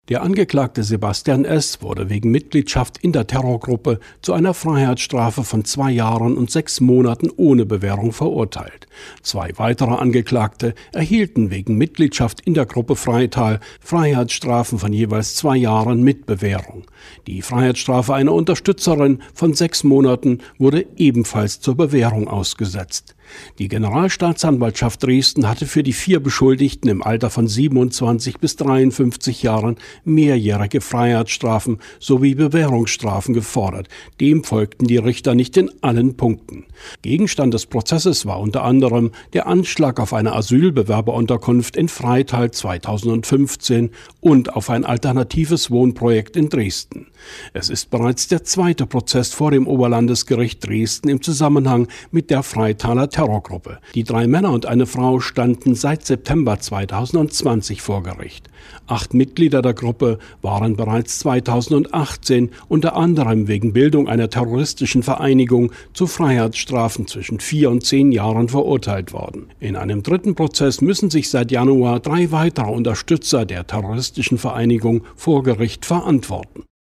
Der Angeklagte Sebastian S. wurde wegen Mitgliedschaft in der Terrorgruppe zu einer Freiheitsstrafe von 2 Jahren und 6 Monaten ohne Bewährung verurteilt. 2 weitere Angeklagte erhielten wegen Mitgliedschaft in der Gruppe Freital Freiheitsstrafen von jeweils 2 Jahren mit Bewährung. Die Freiheitsstrafe einer Unterstützerin von 6 Monaten wurde ebenfalls zur Bewährung ausgesetzt. Die Generalstaatsanwaltschaft Dresden hatte für die 4 Beschuldigten im Alter von 27 bis 53 Jahren mehrjährige Freiheitsstrafen sowie Bewährungsstrafen gefordert. Dem folgten die Richter nicht in allen Punkten. Gegenstand des Prozesses war unter anderem der Anschlag auf eine Asylbewerberunterkunft in Freital 2015 und auf ein alternatives Wohnprojekt in Dresden. Es ist bereits der 2. Prozess vor dem Oberlandesgericht Dresden im Zusammenhang mit der Freitaler Terrorgruppe. Die 3 Männer und eine Frau standen seit September 2020 vor Gericht. 8 Mitglieder der Gruppe waren bereits 2018 unter anderem wegen Bildung einer terroristischen Vereinigung zu Freiheitsstrafen zwischen 4 und 10 Jahren verurteilt worden. In einem 3. Prozess müssen sich seit Januar 3 weitere Unterstützer der terroristischen Vereinigung vor Gericht verantworten.